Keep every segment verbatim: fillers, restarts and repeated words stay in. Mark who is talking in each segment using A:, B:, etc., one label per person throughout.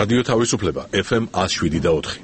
A: რადიო თავისუფლება ეფ ემ one oh seven და four.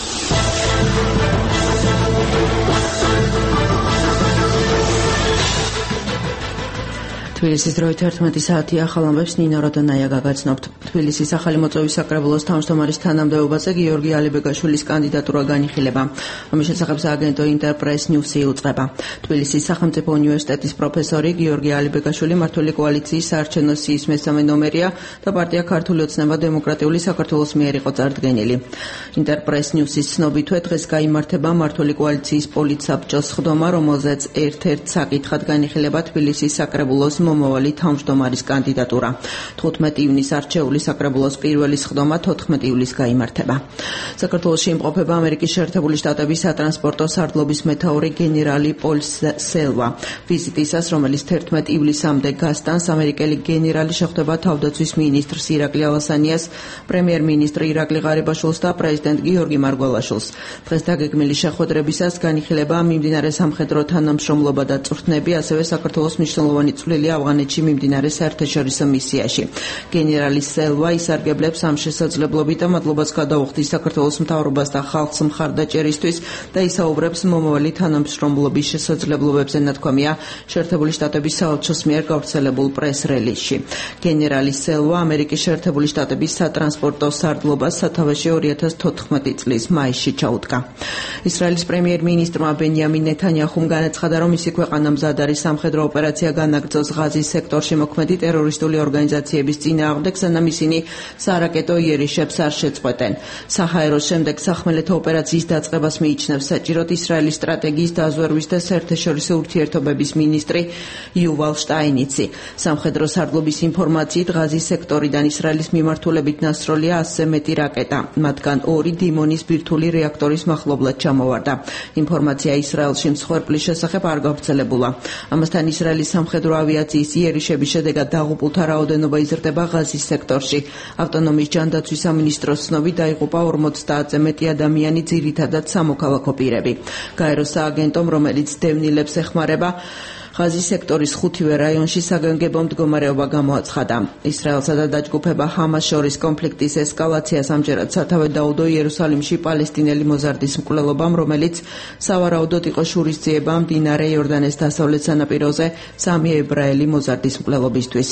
B: თბილისის დროით ერთმეტი საათი ახალ ამბებს ნინო როდონაია გაგაცნობთ. თბილისის ახალი მოწვევის საკრებულოს თავმჯდომარის თანამდებობაზე გიორგი ალიბეგაშვილის კანდიდატურა განიხილება. ამის შესახებ სააგენტო ინტერპრეს ნიუსი იუწყება. თბილისის სახელმწიფო უნივერსიტეტის პროფესორი გიორგი ალიბეგაშვილი მართული კოალიციის საარჩევნო სიის მესამე ნომერია და პარტია ქართული ოცნება დემოკრატიული საქართველოს მიერ იყო წარდგენილი. ინტერპრეს ნიუსის ცნობითვე დღეს გაიმართება მართული კოალიციის პოლიტსაბჭოს სხდომა, რომელზეც ერთ-ერთ საკითხად განიხილება თბილისის საკრებულოს მომავალი თავმჯდომარის კანდიდატურა. თხუთმეტი ივნის არჩეული საკრებულოს პირველი სხდომა თოთხმეტი ივლისს გაიმართება. საქართველოში იმყოფება ამერიკის შეერთებული შტატების სატრანსპორტო სარდლობის მეთაური გენერალი პოლ სელვა. ვიზიტისას, რომელიც თერთმეტი ივლისამდე გასტანს, ამერიკელი გენერალი შეხვდება თავდაცვის მინისტრს ირაკლი ალასანიას, პრემიერ-მინისტრ ირაკლი ღარიბაშვილს და პრეზიდენტ გიორგი მარგველაშვილს. დღეს დაგეგმილი შეხვედრებისას განიხილება მიმდინარე სამხედრო თანამშრომლობა და წვრთნები, ასევე საქართველოს მნიშვნელოვანი წვლილი ავღანეთში მიმდინარე საერთაშორისო მისიაში. გენერალი სელვა ისარგებლებს ამ შესაძლებლობით და მადლობას გადაუხდის საქართველოს მთავრობას და ხალხს მხარდაჭერისთვის და ისაუბრებს მომავალი თანამშრომლობის შესაძლებლობებზე, ნათქვამია შეერთებული შტატების საელჩოს მიერ გავრცელებულ პრეს-რელიზში. გენერალი სელვა ამერიკის შეერთებული შტატების სატრანსპორტო სარდლობას სათავეში ორი ათას თოთხმეტი წლის მაისში ჩაუდგა. ისრაელის პრემიერ-მინისტრმა ბენიამინ ნეთანიაჰუმ განაცხადა, რომ მისი ქვეყანა მზად არის სამხედრო ოპერაცია განაგრძოს ღაზის სექტორში მოქმედი ტერორისტული ორგანიზაციების წინააღმდეგ, სანამ ისინი სარაკეტო იერიშებს არ შეწყვეტენ. საჰაეროს შემდეგ სახმელეთო ოპერაციის დაწყებას მიიჩნევს საჭიროდ ისრაელის სტრატეგიის დაზვერვის და საერთაშორისო ურთიერთობების მინისტრი იუვალ შტაინიცი. სამხედრო სარდლობის ინფორმაციით, ღაზის სექტორიდან ისრაელის მიმართულებით დასროლია ასზე მეტი რაკეტა, მათგან ორი დიმონის ბირთვული რეაქტორის მახლობლად ჩამოვარდა. ინფორმაცია ისრაელში მსხვერპლის შესახებ არ გავრცელებულა. ამასთან ისრაელის სამხედრო ავიაციის იერიშების შედეგად დაღუპულთა რაოდენობა იზრდება ღაზის სექტორში. ავტონომიის ჯანდაცვის სამინისტროს ცნობით დაიღუპა ორმოცდაათზე მეტი ადამიანი, ძირითადად სამოქალაქო პირები. გაეროს სააგენტომ, რომელიც დევნილებს ეხმარება, ღაზის სექტორის ხუთივე რაიონში საგანგებო მდგომარეობა გამოაცხადა. ისრაელსა და დაჯგუფება ჰამას შორის კონფლიქტის ესკალაციას ამჯერად სათავე დაუდო იერუსალიმში პალესტინელი მოზარდის მკვლელობამ, რომელიც სავარაუდოდ იყო შურისძიება მდინარე იორდანეს დასავლეთ სანაპიროზე სამი ებრაელი მოზარდის მკვლელობისთვის.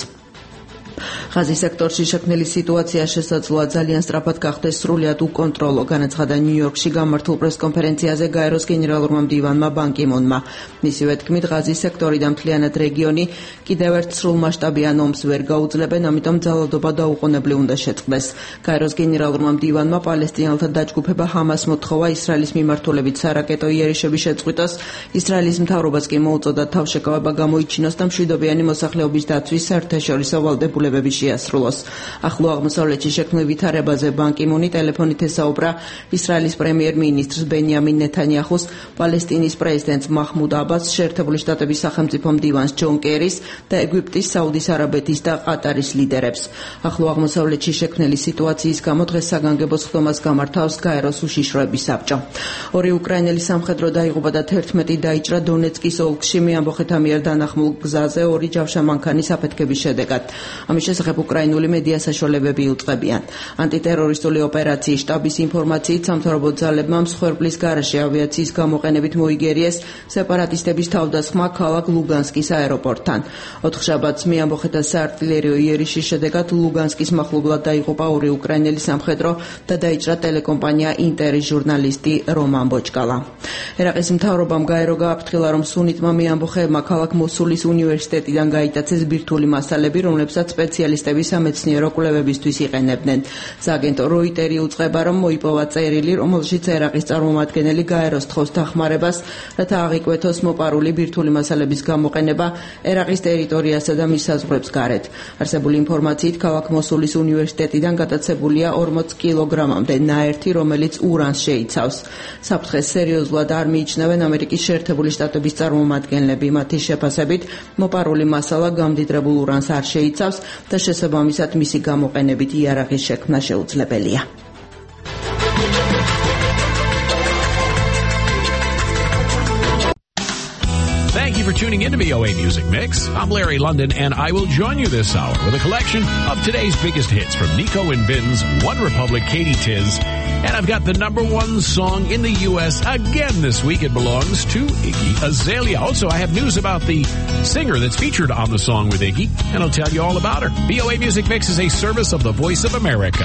B: ღაზის სექტორში შექმნილი სიტუაცია შესაძლოა ძალიან სწრაფად გახდეს სრულიად უკონტროლო, განაცხადა ნიუ-იორკში გამართულ პრეს-კონფერენციაზე გაეროს გენერალურმა მდივანმა ბან კი მუნმა. მისივე თქმით, ღაზის სექტორი და მთლიანად რეგიონი კიდევ ერთ სრულმასშტაბიან ომს ვერ გაუძლებენ, ამიტომ ძალადობა დაუყოვნებლივ უნდა შეწყდეს. გაეროს გენერალურმა მდივანმა პალესტინელთა დაჯგუფება ჰამას მოთხოვა ისრაელის მიმართულებით სარაკეტო იერიშების შეწყვიტოს. ისრაელის მთავრობას კი მოუწოდა თავშეკავება გამოიჩინოს და მშვიდობიანი მოსახლეობის დაცვის საერთაშორისო ვალდებულებები შეასრულოს. ახლო აღმოსავლეთში შექმნილ ვითარებაზე ბან კი მუნი ტელეფონით ესაუბრა ისრაელის პრემიერ-მინისტრს ბენიამინ ნეთანიაჰუს, პალესტინის პრეზიდენტს მაჰმუდ აბასს, შეერთებული შტატების სახელმწიფო მდივანს ჯონ კერის და ეგვიპტის, საუდის არაბეთის და ყატარის ლიდერებს. ახლო აღმოსავლეთში შექმნილი სიტუაციის გამო დღეს საგანგებო სხდომას გამართავს გაეროს უშიშროების საბჭო. ორი უკრაინელი სამხედრო დაიღუპა და თერთმეტი დაიჭრა დონეცკის ოლქში მეამბოხეთა მიერ დანახმულ გზაზე ორი ჯავშა მანქანის აფეთქების შედეგად. ამის შესახებ უკრაინული მედია საშუალებები იუწყებიან. ანტიტერორისტული ოპერაციის შტაბის ინფორმაციით, სამთავრობო ძალებმა მსხვერპლის გარეშე ავიაციის გამოყენებით მოიგერიეს სეპარატისტების თავდასხმა ქალაქ ლუგანსკის აეროპორტთან. ოთხშაბათს მეამბოხეთა საარტილერიო იერიშის შედეგად ლუგანსკის მახლობლად დაიღუპა ორი უკრაინელი სამხედრო და დაიჭრა ტელეკომპანია ინტერის ჟურნალისტი რომან ბოჭკალა. ერაყის მთავრობამ გაერო გააფრთხილა, რომ სუნიტმა მეამბოხეებმა ქალაქ მოსულის უნივერსიტეტიდან გაიტაცეს ბირთვული მასალები, რომლებსაც სპეციალისტები სამეცნიერო კვლევებისთვის იყენებდნენ. სააგენტო როიტერი უწყება, რომ მოიპოვა წერილი, რომელშიც ერაყის წარმომადგენელი გაეროს თხოვს დახმარებას, რათა აღიკვეთოს მოპარული ბირთვული მასალების გამოყენება ერაყის ტერიტორიასა და მის საზღვრებს გარეთ. არსებული ინფორმაციით, ქალაქ მოსულის უნივერსიტეტიდან გატაცებულია ორმოც კილოგრამამდე ნაერთი, რომელიც ურანს შეიცავს. საფრთხეს სერიოზულად არ მიიჩნევენ ამერიკის შეერთებული შტატების წარმომადგენლები. მათი შეფასებით, მოპარული მასალა გამდიდრებულ ურანს არ შეიცავს და შესაბამისად მისი გამოყენებით იარაღის შექმნა შეუძლებელია.
C: Thank you for tuning in to V O A Music Mix. I'm Larry London, and I will join you this hour with a collection of today's biggest hits from Nico and Vin's One Republic, Katie Tiz. And I've got the number one song in the U S again this week. It belongs to Iggy Azalea. Also, I have news about the singer that's featured on the song with Iggy, and I'll tell you all about her. V O A Music Mix is a service of the Voice of America.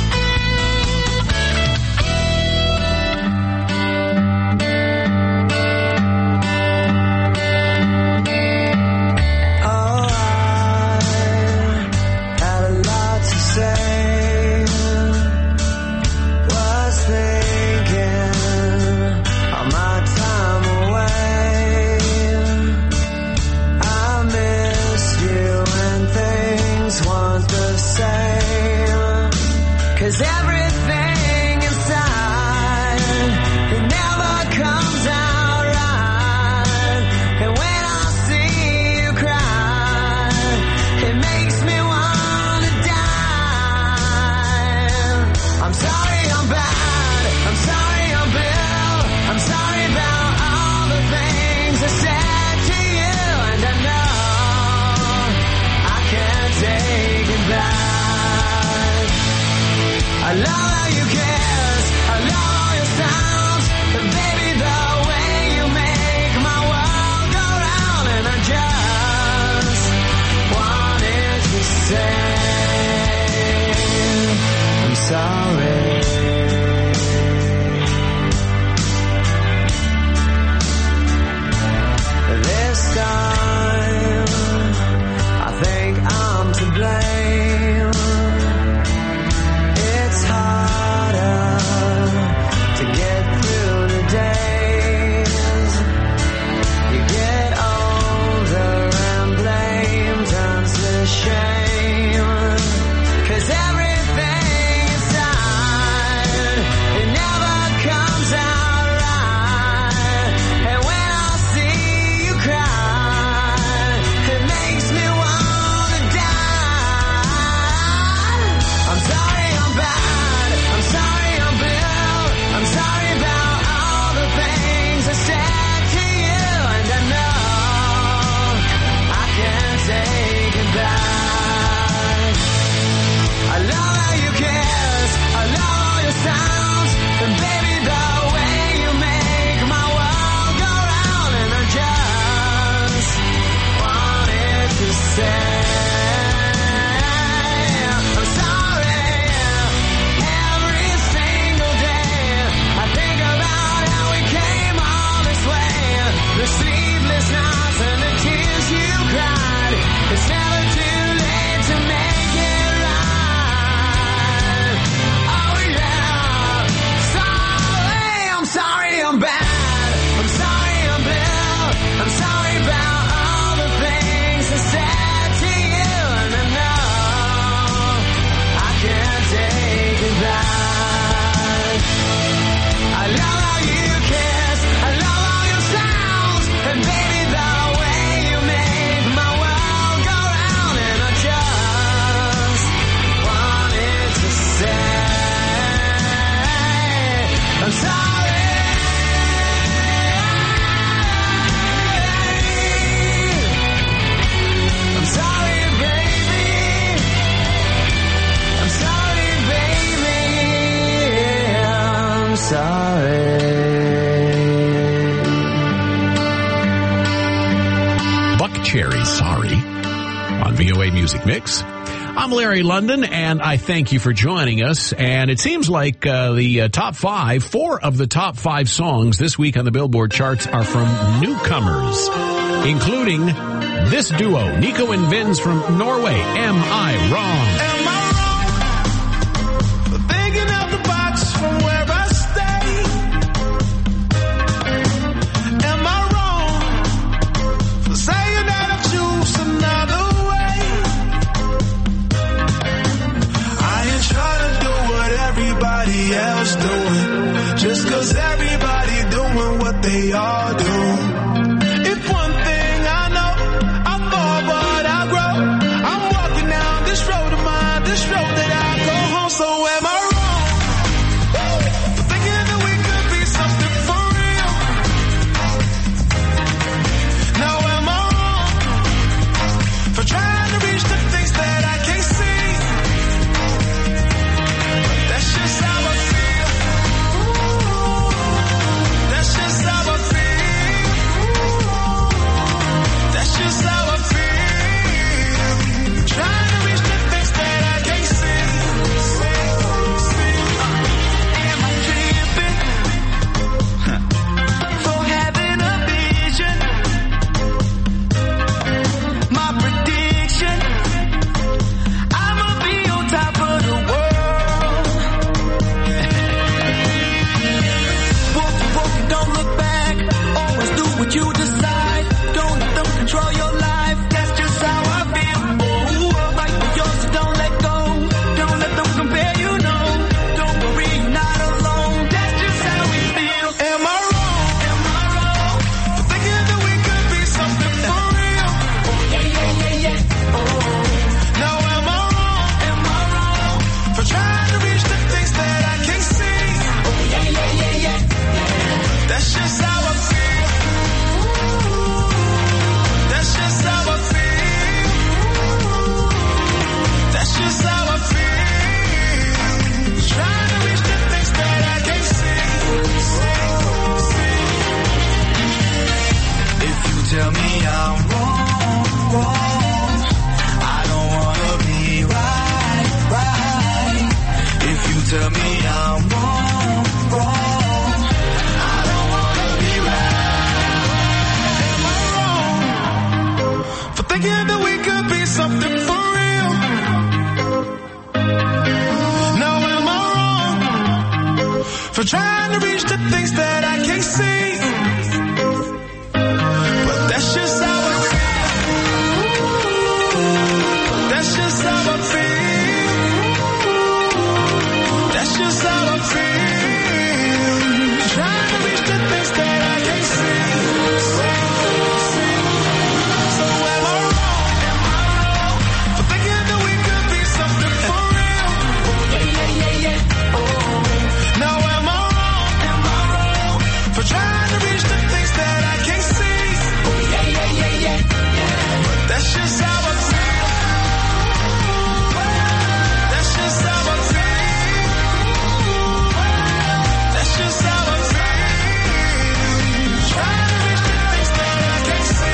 C: Cherry, Sorry, on V O A Music Mix. I'm Larry London, and I thank you for joining us. And it seems like uh, the uh, top five, four of the top five songs this week on the Billboard charts are from newcomers, including this duo, Nico and Vinz from Norway, Am I Wrong?
D: Am I wrong for thinking out the box from where I stay? Am I wrong for saying that I choose another way? I ain't trying to do what everybody else doing, just cause everybody doing what they all do. If one thing I know, I fall but I grow. I'm walking down this road of mine, this road that I go home. So am I wrong for thinking that we could be something for real? Now tell me I'm wrong, wrong, I don't wanna be right, right. If you tell me I'm wrong, wrong, I don't wanna be right. Am I wrong for thinking that we could be something for real? Now am I wrong for trying to reach the things that I can't see? But that's just how I feel. That's just how I feel. That's just how I feel. Trying to reach the things that I can't see. So am I wrong? Am I wrong for thinking that we could be something for real? Yeah, yeah, yeah, yeah. Oh. Now am I wrong? Am I wrong for trying to reach the things that I can't see? Oh, yeah, yeah, yeah, yeah, yeah. But that's just how I feel. That's just how I feel. That's just how I feel. Trying to reach the things that I can't see.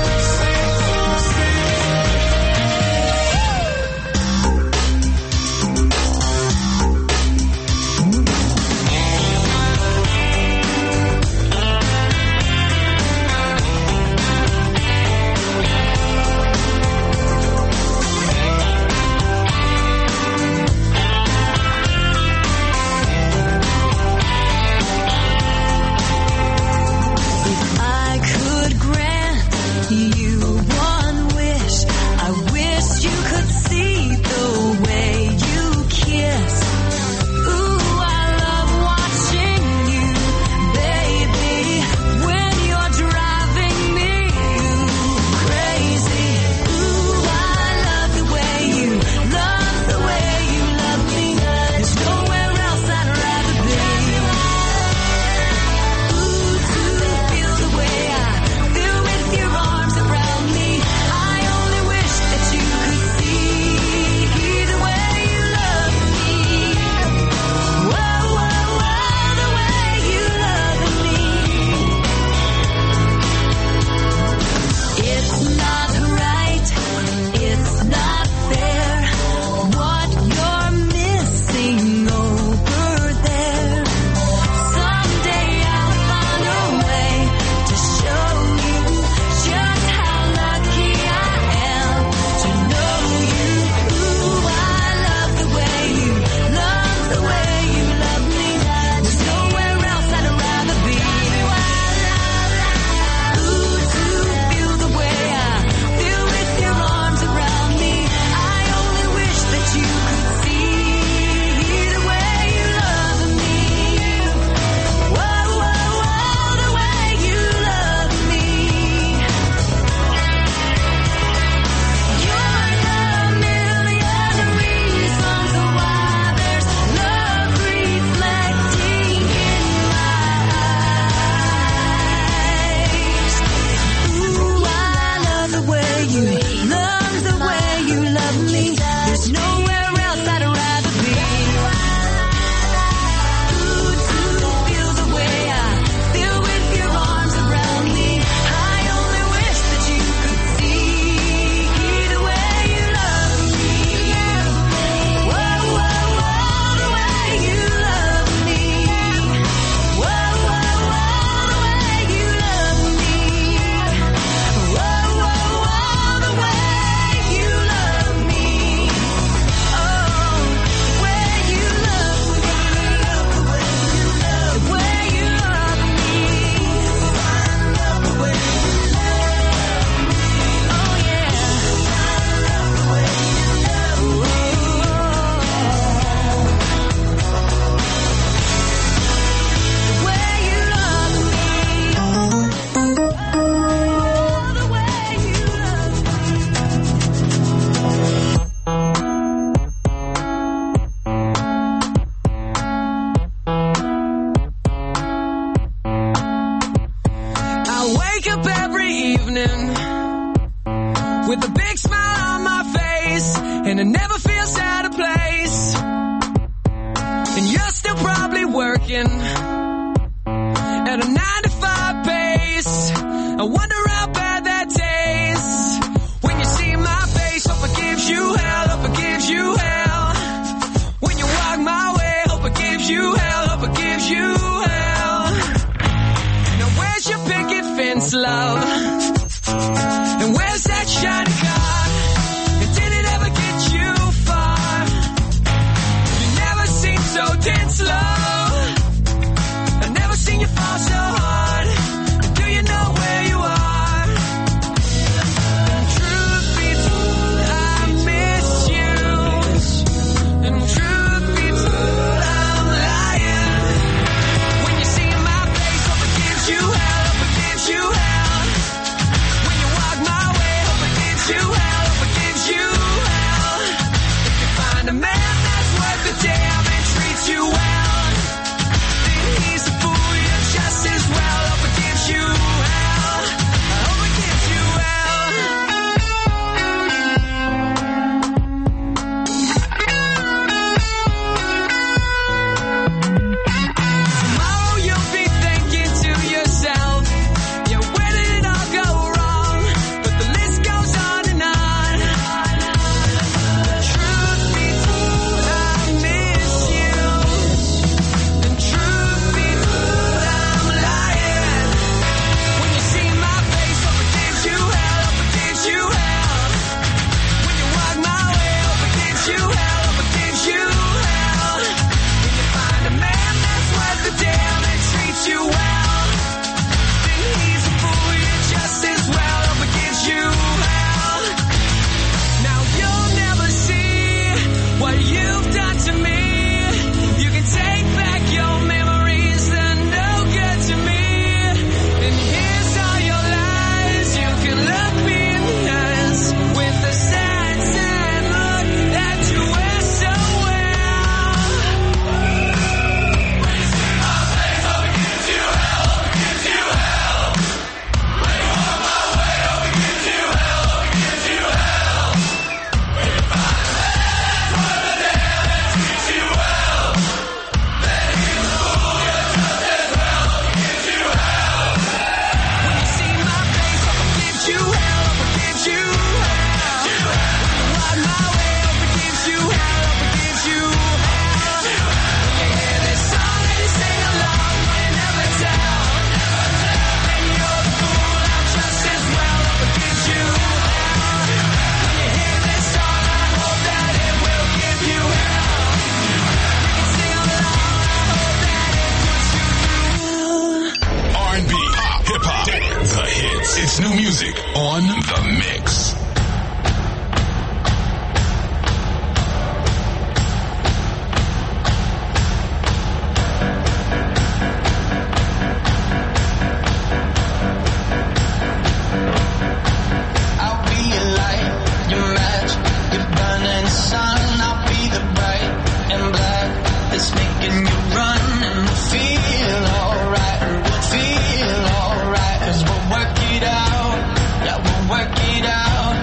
E: I could grant you one wish. I wish you could see the way you kiss. Ooh, I love watching you, baby, when you're driving me crazy. Ooh, I love the way you love the way you love me. There's nowhere else I'd rather be. Ooh, to feel the way I feel with your arms around me. I only wish that you could see the way you love me. Whoa, whoa, whoa, the way you love me. It's not right, it's not fair, what you're missing over there. Someday I'll find a way to show you just how lucky I am to know you. Ooh, I love the way you love the way you love me. There's nowhere else I'd rather be. Ooh, to feel the way I feel with your arms around me. I only wish that you could see the way you love me. Whoa, whoa, whoa, the way you love me. You're the million reasons why there's love reflecting in my eyes. Ooh, I love the way you love the way you love me. There's nowhere else I'd rather be. Ooh, to feel the way I feel with your arms around me. I only wish that you could see the way you love me. Whoa, whoa, whoa, the way you love me. Whoa, whoa, whoa, the way you love me. Whoa, whoa, whoa, the way you love me. Oh, the way you love me. The way you love me. The way you love me. The way you love me. Oh, yeah. The way you love me. The way you love me. The way you love
F: I wake up every evening with a big smile on my face, and I never feel out of place. And you're still probably working at a nine to five pace. I wonder how bad intense love. And where's that shiny car? And did it ever get you far? You never seem so dense low. I've never seen you fall so hard. Do you know where you are? Truth be told, I miss you. And truth be told, I'm lying. When you see my face, hope it gives you hell, hope it gives you hell. When you walk my way, hope it gives you hell, hope it gives you hell. If you find a man that's worth the damn and treats you well, then he's a fool, you're just as well. Hope it gives you hell, I hope it gives you hell. Tomorrow you'll be thinking to yourself, yeah, where did it all go wrong? But the list goes on and on. Truth be told, I miss you. And truth be told, I'm lying. When you see my face, hope it gives you hell, hope it gives you hell. When you walk my way, hope it gives you hell, hope it gives you hell. When you find a man that's worth the damn and treats you well, then he's a fool, you're just as well. Hope it gives you hell. Now you'll never see what you've done to me. You can take back your memories, they're no good to me. And here's all your lies. You can look me in the eyes with the sad, sad look that you wear so well. When you see my face, hope it gives you hell, hope it gives you hell. When you walk my way, hope it gives you hell, hope it gives you hell. When you find a man that's worth the damn and treats you well, then he's a fool, you're just as well. Hope it gives you hell. When you see my face, hope it gives you hell, hope it gives you hell. When you walk my way, hope it gives you hell, hope it gives you hell. When you hear this song and you sing along, but you never tell, then you're the fool, I'm just as well. Hope it gives you hell. When you hear this song, I hope that it will give you hell. You can sing along, I hope that it puts you through.
G: R and B, pop, hip hop, the hits. It's new music on The Mix.
H: I'll be your light, your match, your burning sun. I'll be the bright and black that's making you run and feel alright. We'll feel alright, 'cause we'll work it out. Yeah, we'll work it out.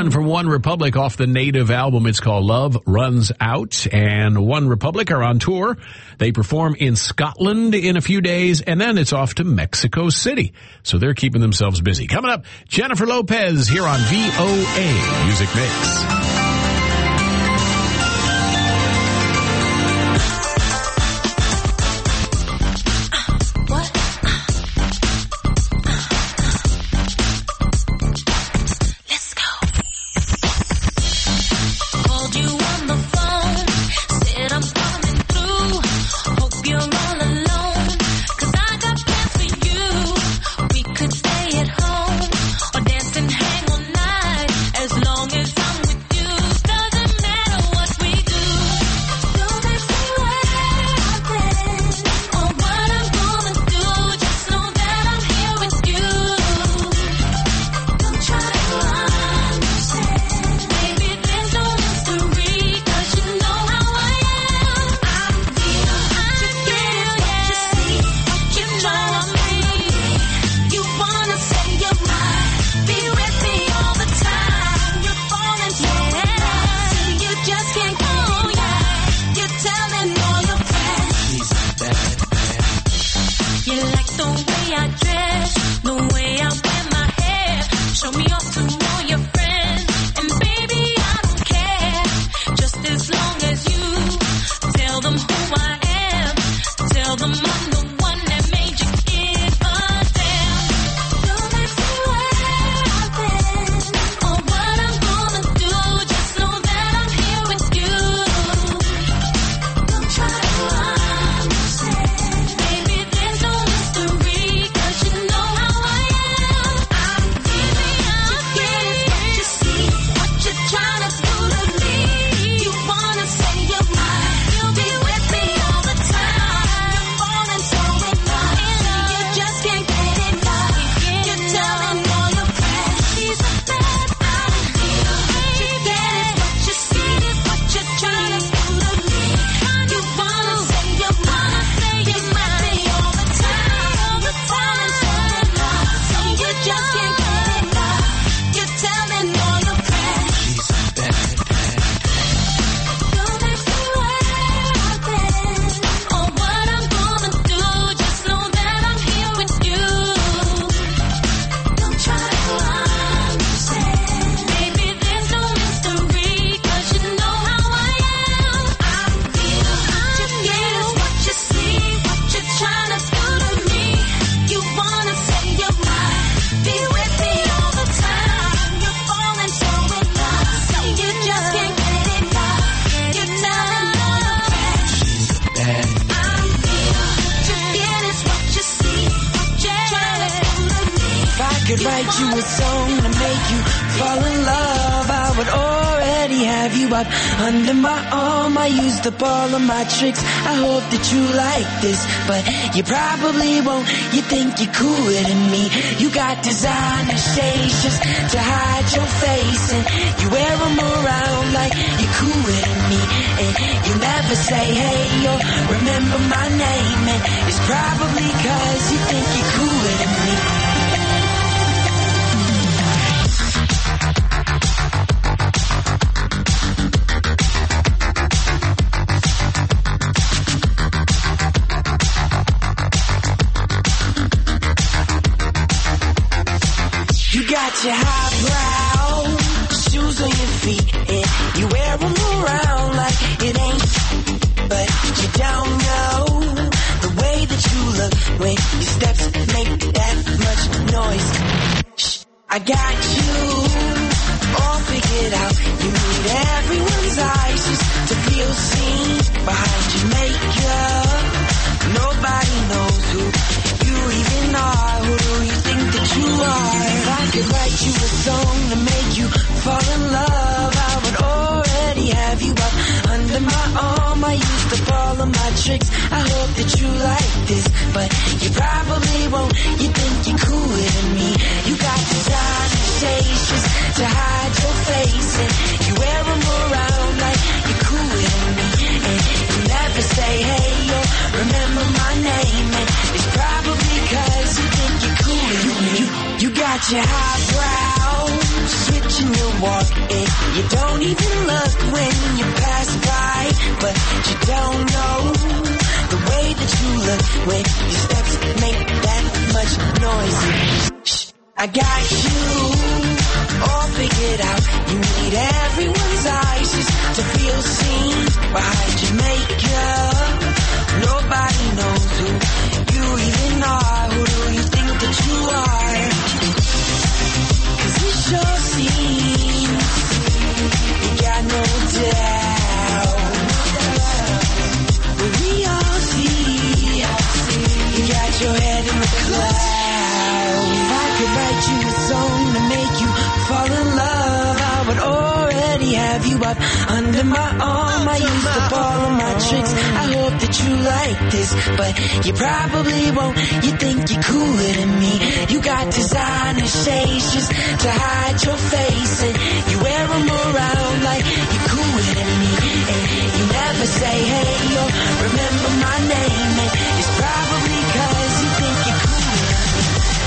C: one from One Republic off the Native album. It's called Love Runs Out. And One Republic are on tour. They perform in Scotland in a few days, and then it's off to Mexico City. So they're keeping themselves busy. Coming up, Jennifer Lopez here on V O A Music Mix.
I: Under my arm, I used up all of my tricks. I hope that you like this, but you probably won't. You think you're cooler than me. You got designer shades just to hide your face, and you wear them around like you're cooler than me. And you never say hey or remember my name, and it's probably cause you think you're cooler than me. Your highbrow shoes on your feet, and you wear them around like it ain't. But you don't know the way that you look when your steps make that much noise. Shh, I got you all figured out. You need everyone's eyes just to feel seen behind your makeup. Nobody knows who you even are. Who do you think that you are? If I could write you a song to make you fall in love, I would already have you up under my arm. I used up all of my tricks. I hope that you like this, but you probably won't. You think you're cooler than me. You got designer shades just to hide your face, and you wear them around like you're cooler than me. And you never say hey or remember my name, and it's probably cause you think you're cooler than me. You, you got your highbrow, switching your walk You don't even look when you pass by, but you don't know the way that you look when your steps make that much noise. Shh, I got you all figured out. You need everyone's eyes just to feel seen behind your makeup. Nobody knows who you even are. Who do you think that you are? 'Cause it sure seems you got no doubt. But we all see you got your head in the clouds. If I could write you a song to make you fall in love, I would already have you up under my arm. I used up all of my tricks. I hope that you like this, but you probably won't. You think you're cooler than me. You got designer shades just to hide your face, and you wear them around like you're cooler than me. And you never say hey or remember my name, and it's probably 'cause you think you're cooler than me.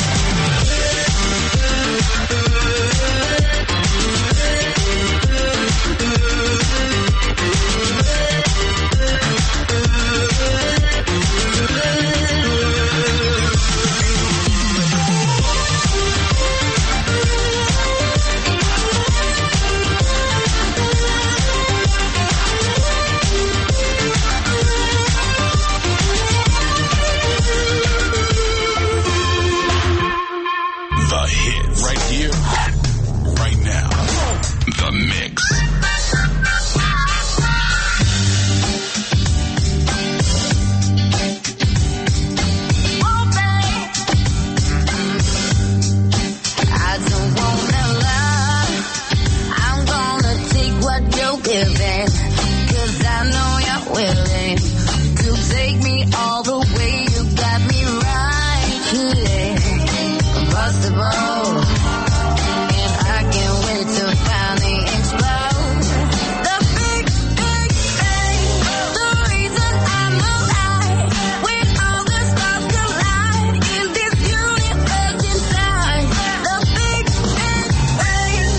G: The hits. Right here. Right now. The Mix.
E: I don't wanna lie. I'm gonna take what you're giving, 'cause I know you're willing to take me all the way. You got me right here. First of all, and I can't wait to finally explode. The big, big bang, the reason I'm alive. When all the stars collide in this universe inside. The big, big bang.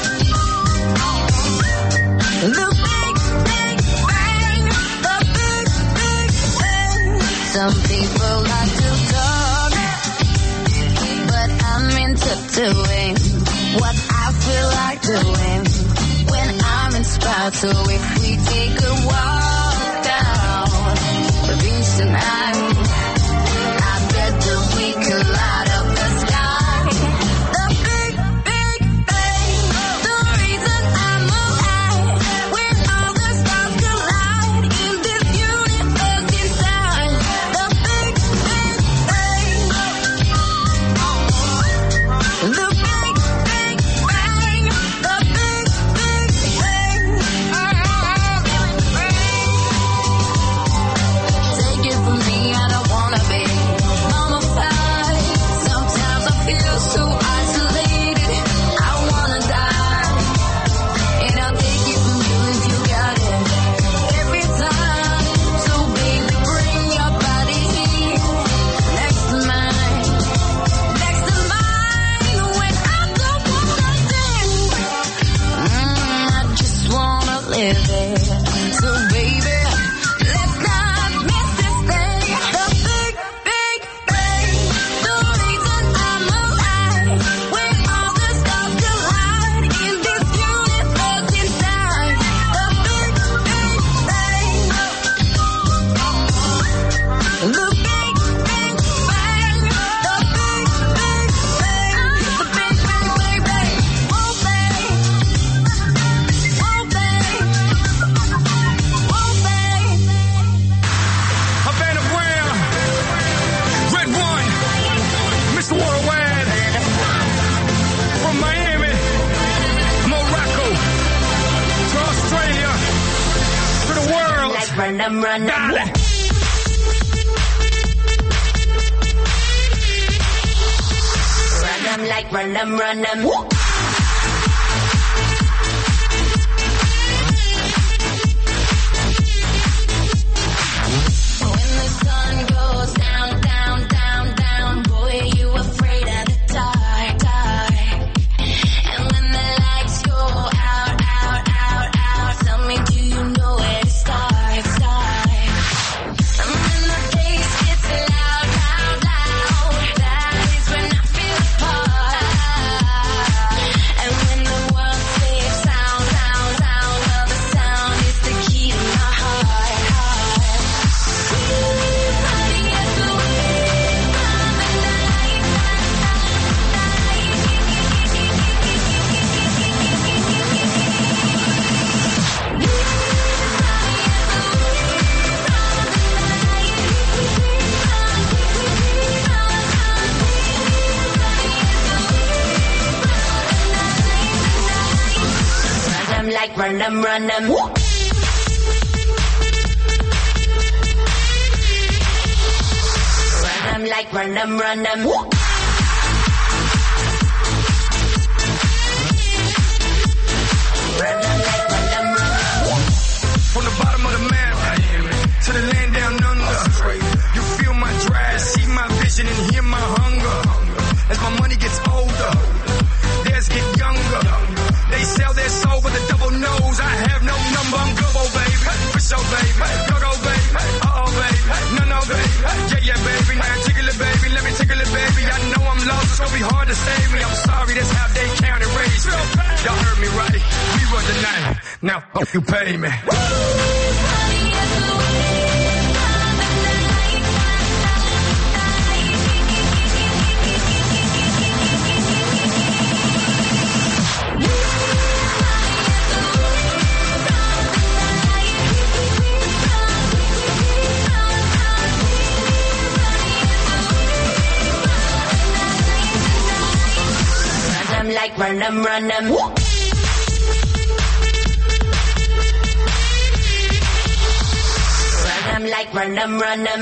E: The big, big bang. The big, big bang. Some people like to talk, but I'm into doing what I feel like doing when I'm inspired. So if we take a walk down the beach tonight, I bet that we can light up the sky. The big, big bang, the reason I'm alive. When all the stars collide in this universe inside. The big, big bang. The big, big bang. The big, big bang. Take it from me, I don't wanna be mummified. Sometimes I feel so isolated, I wanna die. And I'll take it from you if you got it. Every time, so baby, bring your body here next to mine. Next to mine, when I don't wanna sing, mm, I just wanna live it. So baby, let's not miss this thing. The big, big bang, the reason I'm alive. When all the stars collide in this universe inside. The big, big bang. The big, big bang. The big, big bang. The big, big, big bang. Won't they? Won't they? Won't they?
F: Havana Brown, Red One, Mister Worldwide, from Miami, Morocco, to Australia, to the world.
E: Like run them, run them.
F: Dale.
E: Run them like run them, run them. When the sun goes down, down, down, down, boy, you afraid of the dark, dark. And when the lights go out, out, run them, run them. Run them like run them, run them. Run them like run them, run them.
F: From the bottom of the map to the land down under, you feel my drive, see my vision, and hear my hunger. As my money gets older, theirs get younger. They sell their soul, but the devil knows I have no number. I'm go, baby, for sure, baby. Go, go, baby. Uh-oh, baby. No, no, baby. Yeah, yeah, baby. Now tickle it, baby. Let me tickle it, baby. I know I'm lost. It's gonna be hard to save me. I'm sorry, that's how they count and raise me. Y'all heard me right. We run the night. Now, hope you pay me.
E: Like run them, run them. Run them like run them, run them.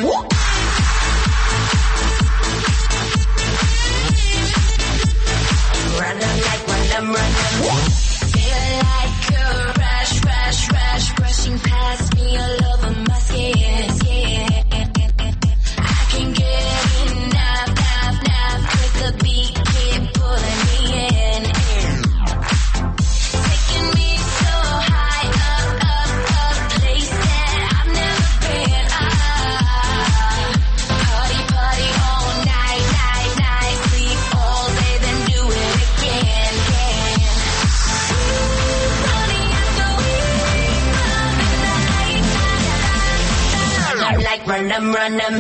E: Run them like run them, run them. Feel like a rush, rush, rush, rushing past me all over my skin. I can get enough, enough, enough with the beat, keep pulling me in. Run them, run them.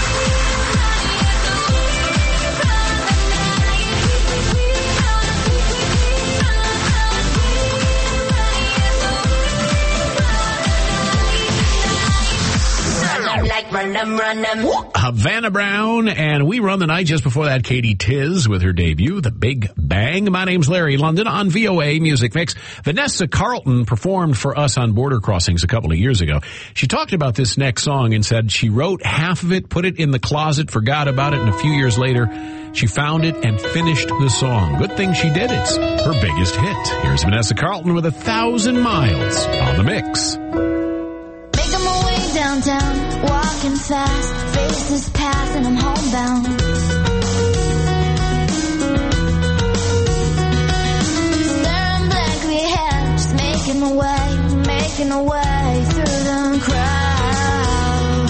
E: Like run them, run them.
C: Havana Brown, and we run the night. Just before that, Katie Tiz with her debut, The Big Bang. My name's Larry London on V O A Music Mix. Vanessa Carlton performed for us on Border Crossings a couple of years ago. She talked about this next song and said she wrote half of it, put it in the closet, forgot about it, and a few years later, she found it and finished the song. Good thing she did. It's her biggest hit. Here's Vanessa Carlton with A Thousand Miles on the Mix.
J: Making my way downtown, walking fast, faces pass and I'm homebound. Staring blankly ahead, just making my way, making my way through the crowd.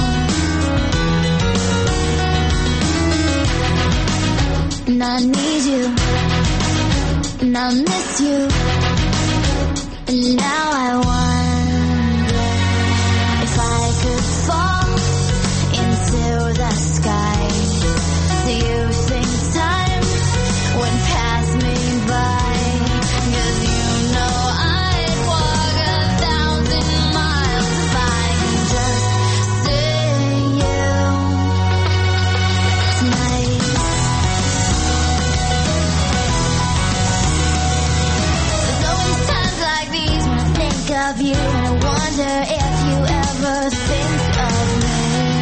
J: And I need you, and I miss you, and now I wonder if I could fall into the sky. Do you think time would pass me by? 'Cause you know I'd walk a thousand miles if I could just see you tonight. There's always times like these when I think of you, and I wonder if you ever think of me.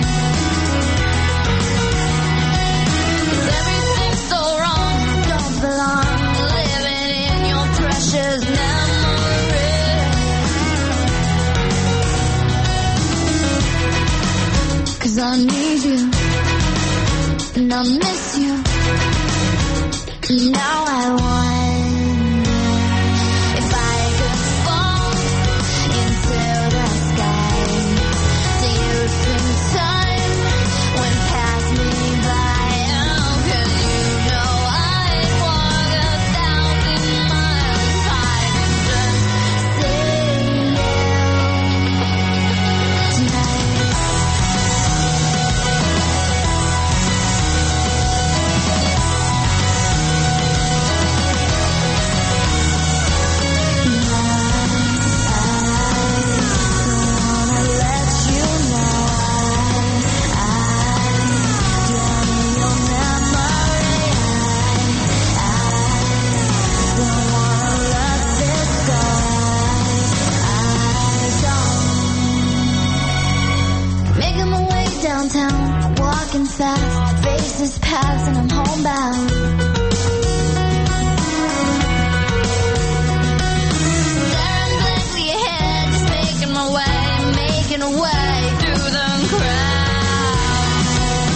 J: 'Cause everything's so wrong, don't belong, living in your precious memory. 'Cause I need you, and I miss you, and now I wonder if I could fall into the sky. Do you think time would pass me by? Oh, 'cause you know I'd walk a thousand miles if I could just see you tonight. fast, faces pass and I'm homebound. Staring blankly ahead, just making my way, making a way through the crowd.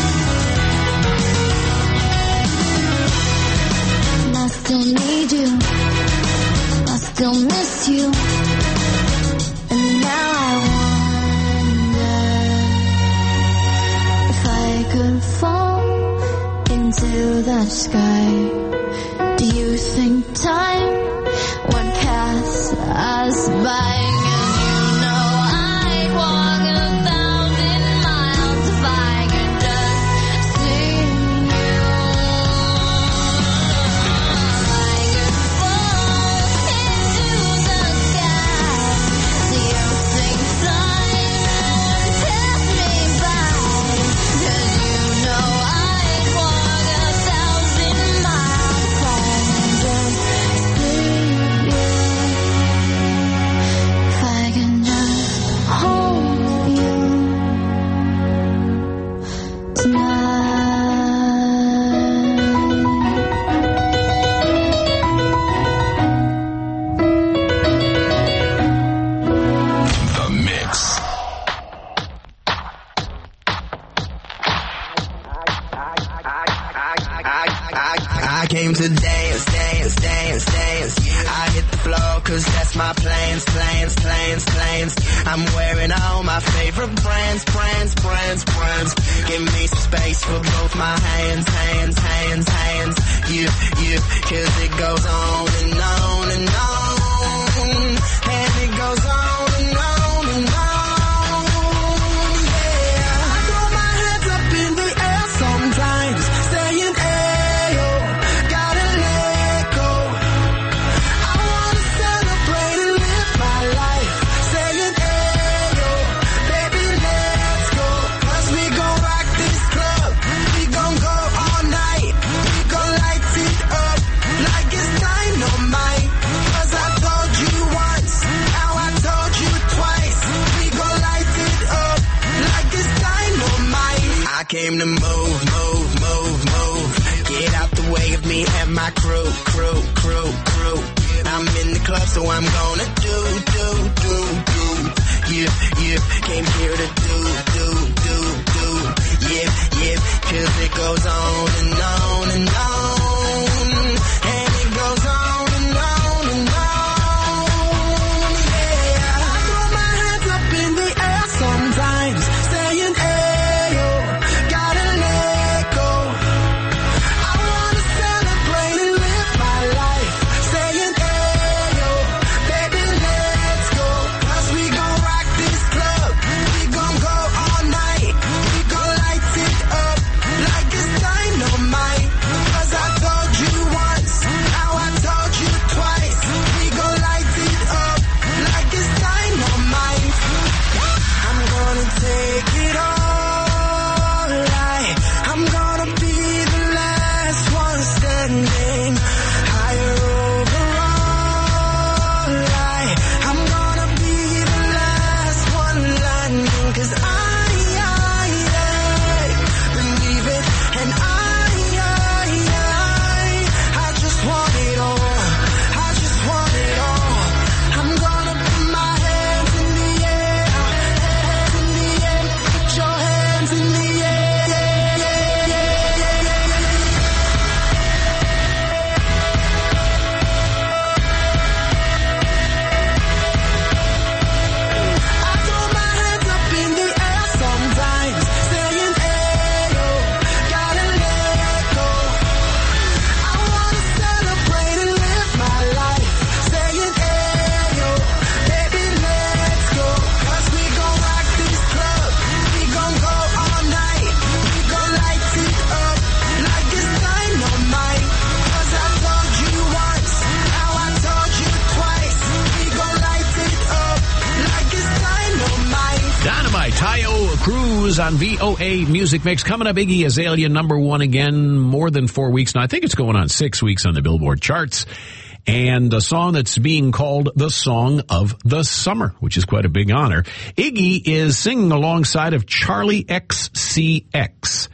J: And I still need you, I still miss you. And now I wonder if I could fall into the sky. Do you think time would pass us by? 'Cause you know I'd walk a thousand miles if I could just see you. I could fall into the sky. Do you think time would pass me by? 'Cause you know I'd walk a thousand miles if I could just see you. If I can just hold you tonight.
G: The Mix.
H: I came to dance, dance, dance, dance. I hit the floor cause that's my plans, plans, plans, plans. I'm wearing all my favorite brands, brands, brands, brands. Give me some space for both my hands, hands, hands, hands. You, you, cause it goes on and on and on. And it goes on and on and on. Yeah. I throw my hands up in the air sometimes, saying, ayo, gotta let go. I wanna celebrate and live my life, saying, ayo, baby, let's go. 'Cause we gon' rock this club, we gon' go all night, we gon' light it up like it's dynamite. 'Cause I told you once, now I told you twice, we gon' light it up like it's dynamite. I came to move, move, move, move. Get out the way of me and my crew, crew, crew, crew. I'm in the club, so I'm gonna do, do, do, do. Yeah, yeah, came here to do, do, do, do. Yeah, yeah, 'cause it goes on and on and on. And it goes on and on and on. Yeah, I throw my hands up in the air sometimes, saying, ayo, gotta let go. I wanna celebrate and live my life, saying, ayo, baby, let's go. 'Cause we gon' rock this club, we gon' go all night, we gon' light it up like it's dynamite. 'Cause I told you once, now I told you twice, we gon' light it up like it's dynamite. I'm gonna take it all right. I'm gonna be the last one standing, higher over all right. I'm gonna be the last one landing. 'Cause I, I, I believe it, and I, I, I, I just want it all. I just want it all. I'm gonna put my hands in the air, hands in the air. Put your hands in the air. I throw my hands up in the air sometimes, saying, ayo, gotta let go. I wanna celebrate and live my life, saying, ayo, baby, let's go. 'Cause we gon' rock this club, we gon' go all night, we gon' light it up like it's dynamite. 'Cause I told you once, now I told you twice, we gon' light it up like it's dynamite.
C: Dynamite, Tayo Cruz on V O A Music Mix. Coming up, Iggy Azalea, number one again, more than four weeks now. I think it's going on six weeks on the Billboard charts. And a song that's being called the Song of the Summer, which is quite a big honor. Iggy is singing alongside of Charlie X C X.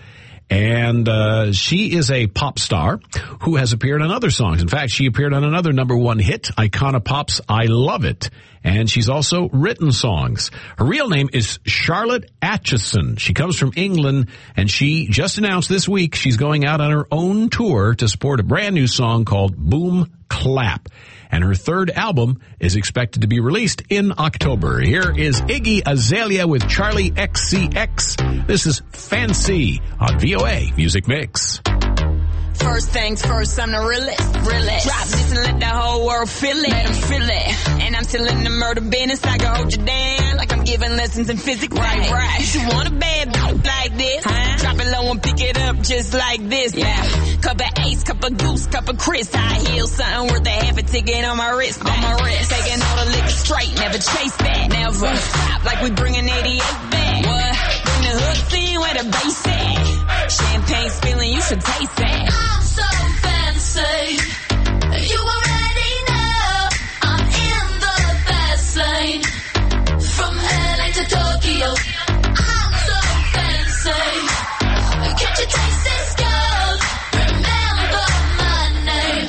C: And uh, she is a pop star who has appeared on other songs. In fact, she appeared on another number one hit, Icona Pop's I Love It. And she's also written songs. Her real name is Charlotte Atchison. She comes from England, and she just announced this week she's going out on her own tour to support a brand new song called Boom Clap. And her third album is expected to be released in October. Here is Iggy Azalea with Charlie X C X. This is Fancy on V O A Music Mix.
F: First things first, I'm the realest, realest. Drop this and let the whole world feel it, let 'em feel it. And I'm still in the murder business, I can hold you down like I'm giving lessons in physics. Right, right. You should want a bad bitch like this, huh? Drop it low and pick it up just like this. Yeah. Cup of Ace, cup of Goose, cup of Chris. High heels, something worth a half a ticket on my wrist, on my wrist. Taking all the liquor straight, never chase that, never stop like we bringing eighty-eight back. What? Bring the hooks in where the bass at. Champagne spilling, you should taste that.
E: I'm so fancy. You already know I'm in the fast lane. From L A to Tokyo, I'm so fancy. Can't you taste this gold? Remember my name.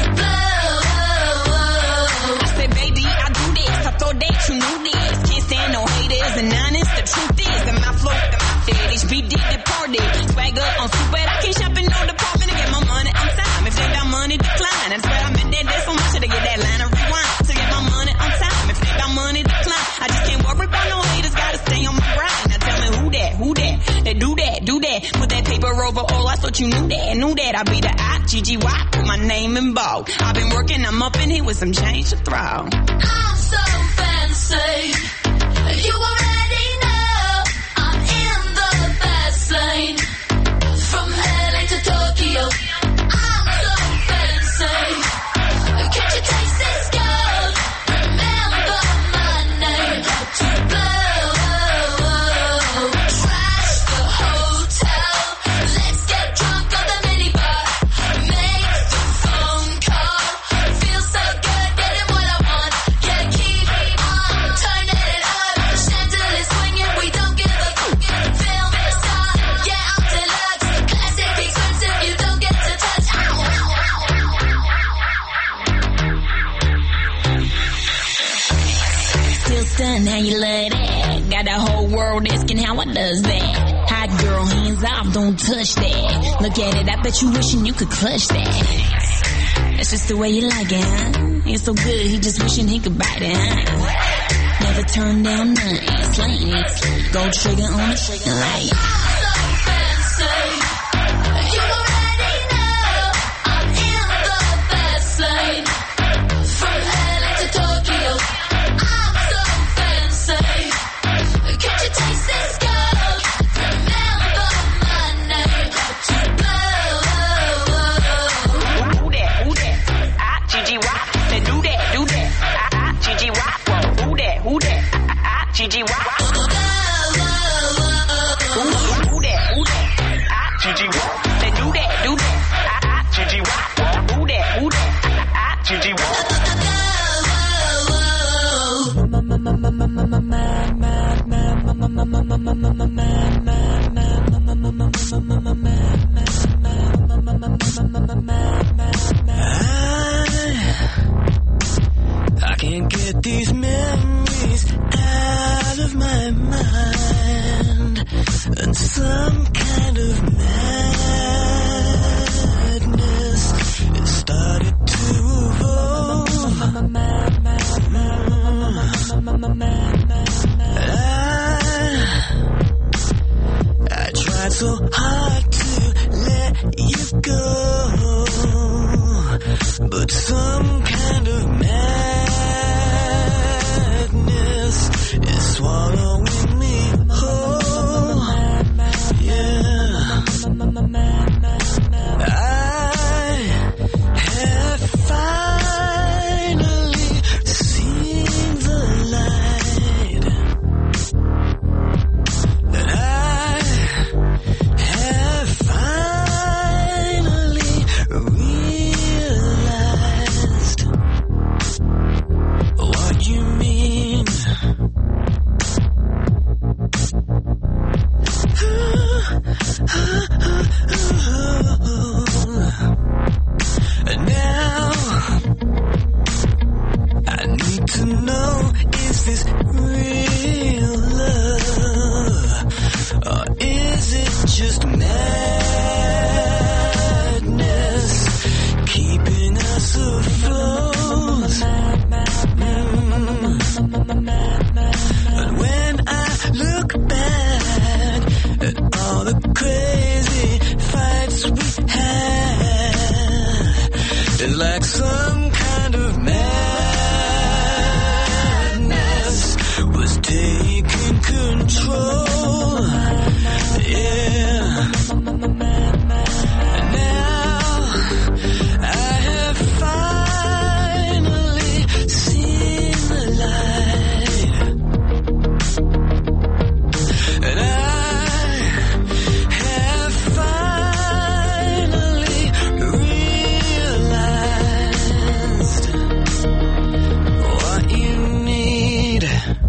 E: Blow.
F: I said, baby, I do this. I thought that you knew this. Can't stand no haters and honest. The truth is that my flow, that my fit, H B D departed. Swagger on super, I can shop in no department to get my money on time. If they got money, decline. I swear I'm in there, there's so much to get that line of rewind. To get my money on time. If they got money, decline. I just can't worry about no haters, gotta stay on my grind. Now tell me who that, who that, they do that, do that. Put that paper over all, I thought you knew that, knew that. I be the I, G G Y, put my name in bold. I've been working, I'm up in here with some change to throw.
E: I'm so fancy. You already know I'm in the fast lane. From L A to Tokyo, I'm so fancy. Can't you taste this gold? Remember my name. Blow. Trash the hotel. Let's get drunk on the minibar. Make the phone call. Feel so good getting what I want. Yeah, keep on turning it up. Chandelier swinging, we don't give a fuck. Film star, yeah, I'm deluxe. Classic expensive, you don't get to touch.
F: Still stunned how you love that. Got the whole world asking how I does that. Hot girl, hands off, don't touch that. Look at it, I bet you wishing you could clutch that. That's just the way you like it, huh? It's so good, he just wishing he could bite it, huh? Never turn down nothing, slaying it. Gold trigger on it, like.
E: You already know I'm in the fast lane. From L A to Tokyo, I'm so fancy. Can't you taste this gold? Remember my name. Blow.
F: Who that, who that? I, G G Y, say do that, do that. I, I, G G Y, whoa, who that, who that? I, I, G G Y. Who that, who that? I, G G Y. Say do that, do that. I, I, G G Y. Who that, who that? I, I, G G Y.
I: I can't get these memories out of my mind, and some kind of madness it started to evolve. I crazy fights we had. It's like some kind of madness was taking control. Yeah. And now I have finally seen the light. And I have finally realized what you need.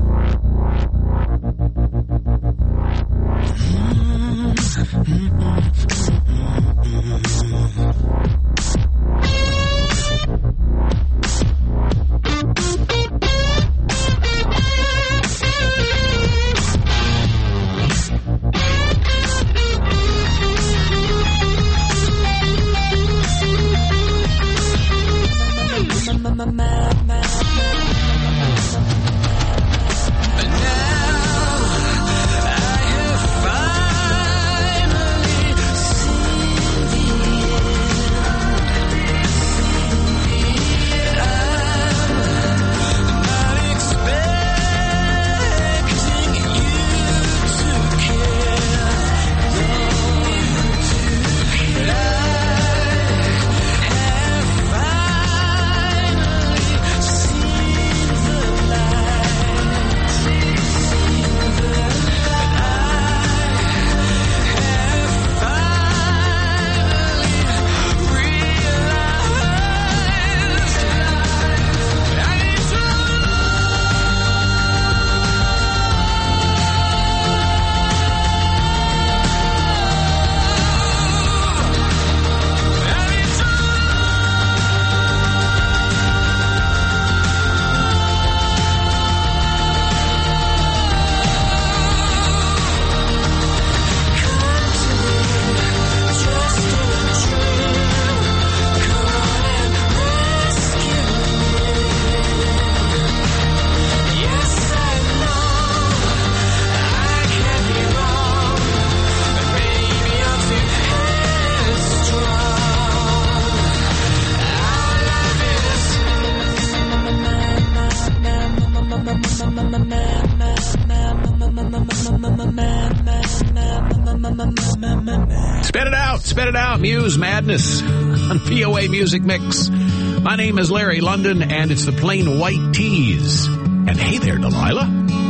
C: Spit it out, spit it out, Muse Madness on P O A Music Mix. My name is Larry London, and it's the Plain White Tees. And hey there, Delilah.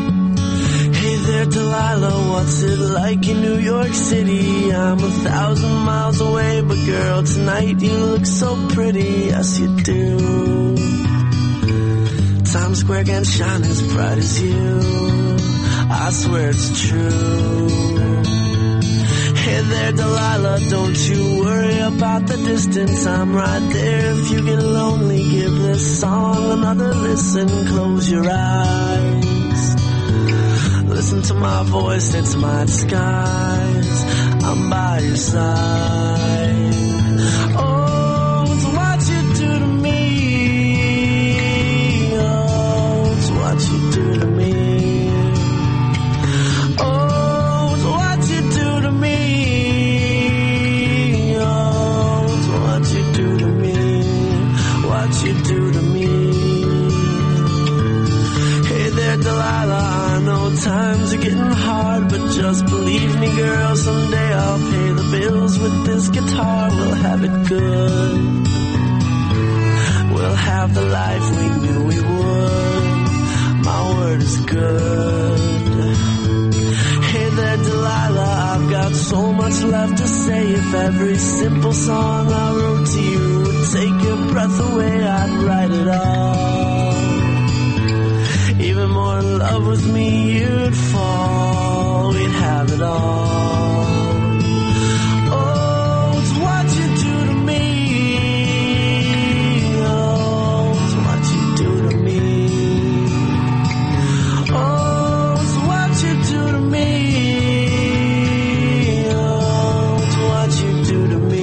I: Hey there, Delilah, what's it like in New York City? I'm a thousand miles away, but girl, tonight you look so pretty, yes you do. Times Square can shine as bright as you, I swear it's true. Hey there, Delilah, don't you worry about the distance, I'm right there. If you get lonely, give this song another listen, close your eyes. Listen to my voice, it's my disguise, I'm by your side. Oh, it's what you do to me. Oh, it's what you do to me. Oh, it's what you do to me. Oh, it's what you do to me. What you do to me. Hey there, Delilah, I know times are getting hard, but just believe me, girl, someday I'll pay the bills with this guitar. We'll have it good. We'll have the life we knew we would. My word is good. Hey there, Delilah, I've got so much left to say. If every simple song I wrote to you would take your breath away, I'd write it all. Even more in love with me, you'd fall. We'd have it all. Oh, it's what you do to me. Oh, it's what you do to me. Oh, it's what you do to me. Oh, it's what you do to me.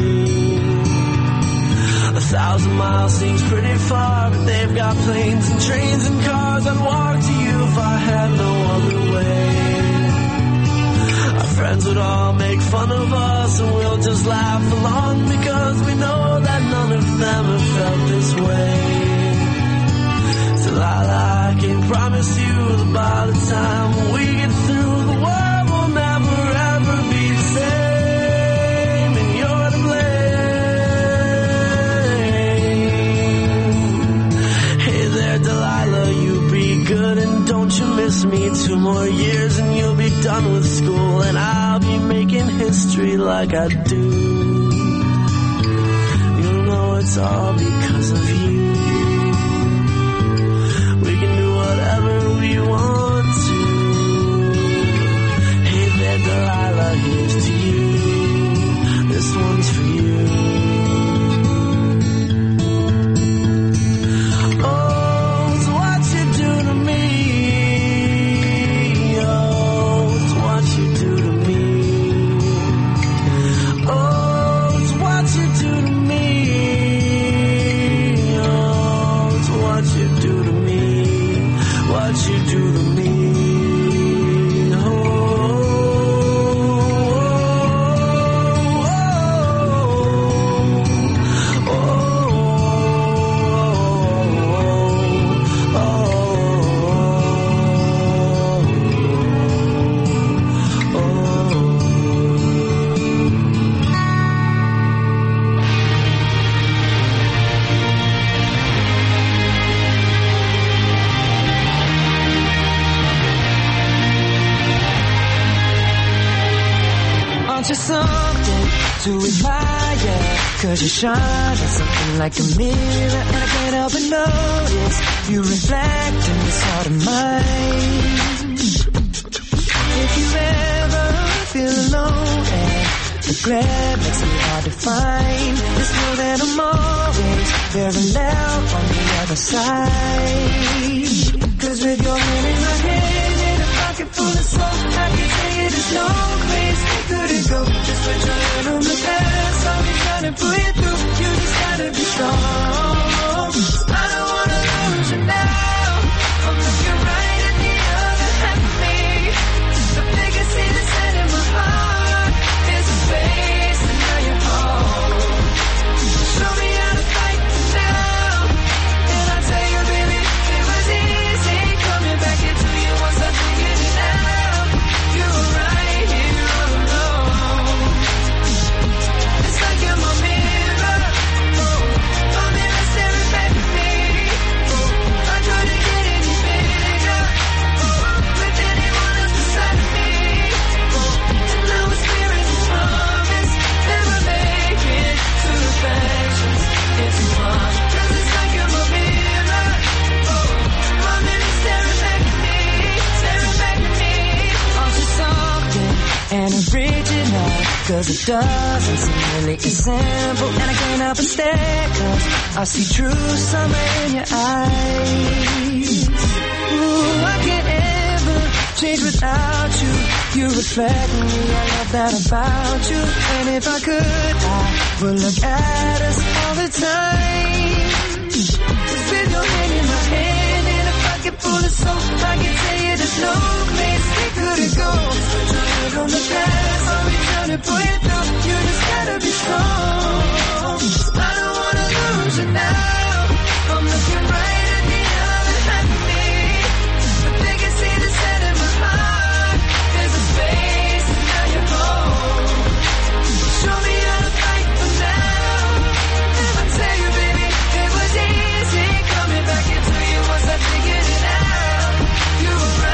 I: A thousand miles seems pretty far, but they've got planes and trains and cars. I'd walk to you if I had no other way. A friend
K: friends would all make fun of us, and we'll just laugh along because we know that none of them have felt this way. Delilah, I can promise you that by the time we get through, the world will never ever be the same, and you're to blame. Hey there, Delilah, you be good and don't you miss me. Two more years and you'll be done with school, and I'll be making history like I do. You know it's all because of you. We can do whatever we want to. Hey there, Delilah, here's to you. This one's for you. Oh, it's what you do to me. Oh, it's what you do to me. Oh, it's what you do to me. Oh, it's what you do to me. What you do to me. Oh, oh, oh, oh, oh.
F: Aren't you something to admire? Cause you shine on something like a mirror, and I can't help but notice you reflect in this heart of mine. If you ever feel alone and the glare makes me hard to find, just know that I'm always very loud on the other side. Cause with your hand in my hand and a pocket full of soul, I can tell you there's no place we couldn't go. Just put your hand on the past, I'll be trying to pull you through. You just gotta be strong. I don't wanna lose you now. I'm looking right at the other half of me. The biggest thing that's set in my heart is a space, and now you're home. Show me how to fight now, and I'll tell you, baby, it was easy coming back into you once I figured it out. You were right here all alone. It's like you're my mirror, oh, my mirror staring back at me. Oh, I couldn't get any bigger, oh, with anyone else beside me. Oh, and now it's clear as a promise, never make it to reflections. It's fun, cause it's like you're my mirror, oh, my mirror staring back at me, staring back at me. Aren't you something and original? Cause it doesn't seem really as simple, and I can't help but stare, cause I see true summer in your eyes. Ooh, I can't ever change without you. You reflect me, I love that about you. And if I could, I would look at us all the time. Just with your hand in my hand and a pocket full of soap, I can tell you there's no place we couldn't go. Put your hand on the past, I'll be trying to pull you through. You just gotta be strong. I don't wanna lose you now. I'm looking right at the other half of me. The biggest thing that's set in my heart is a space, and now you're home. Show me how to fight for now. I tell you, baby, it was easy coming back into you once I figured it out. You were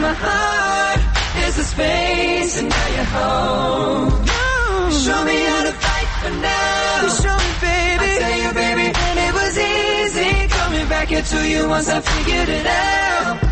F: my heart is a space, and now you're home. Show me how to fight for now. Show me, baby. I tell you, baby, and it was easy coming back here to you once I figured it out.